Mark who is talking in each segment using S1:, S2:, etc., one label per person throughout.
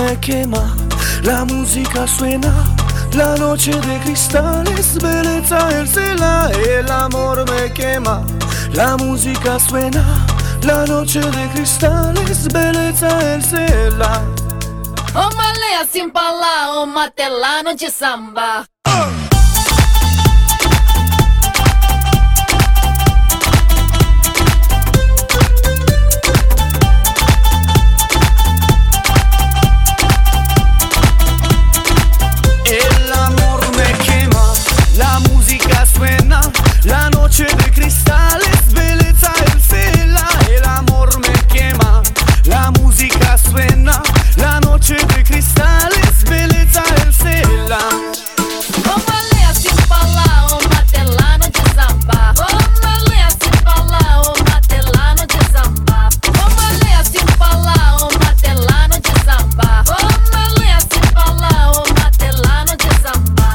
S1: me quema, la música suena, la noche de cristales, belleza el cielo, el amor me quema, la música suena, la noche de cristales, belleza el cielo.
S2: Uma leia simpala, uma telano de samba.
S1: El amor me quema, la música suena, la noche de cristales, belleza el cielo. El amor me quema, la música suena, la noche de cristales, belleza el cielo.
S2: Uma leia simpala, uma telano de samba. Uma leia simpala, uma telano de samba. Uma leia simpala, uma telano de samba. Uma leia simpala, uma telano de samba.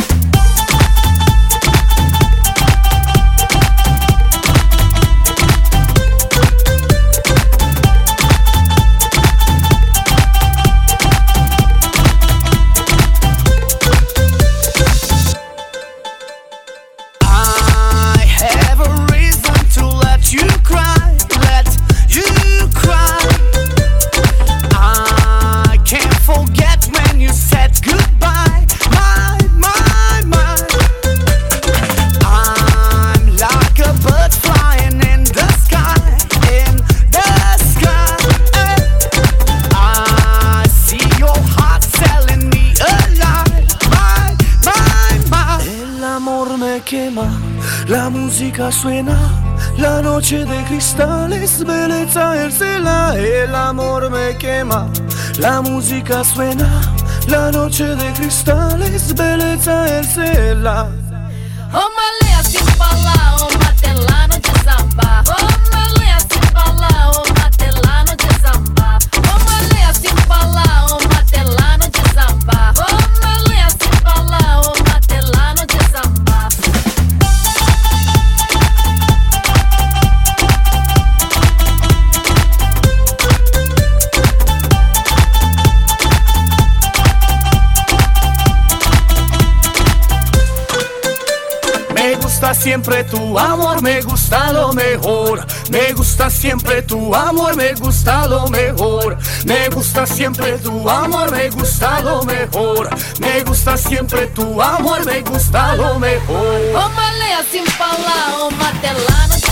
S1: I have a reason to let you cry, let you cry. I can't forget when you said goodbye, my. I'm like a bird flying in the sky, in the sky. I see your heart telling me a lie, my. El amor me quema, la música suena, la noche de cristales, belleza el cielo. El amor me quema, la música suena, la noche de cristales, belleza el cielo.
S2: Uma leia simpala, uma telano de samba. Uma leia simpala, uma telano de samba. Uma leia simpala, uma telano de samba. Uma leia simpala, uma telano de samba.
S1: Me gusta siempre tu amor, me gusta lo mejor. Me gusta siempre tu amor, me gusta lo mejor. Me gusta siempre tu amor, me gusta lo mejor. Me gusta siempre tu amor, me gusta lo mejor.
S2: Uma leia simpala, uma telano de